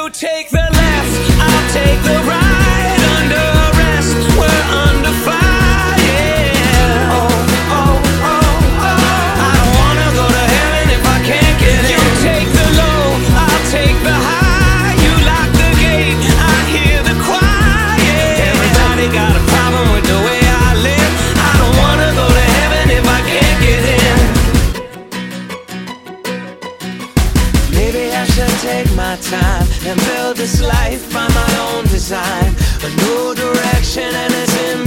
You take the left, I'll take the right. Under arrest, we're under fire. Yeah. Oh, oh, oh, oh. I don't wanna go to heaven if I can't get in. You take the low, I'll take the high. You lock the gate, I hear the quiet. Everybody got a problem with the way I live. I don't wanna go to heaven if I can't get in. Maybe I should take my time and build this life by my own design. A new direction and it's in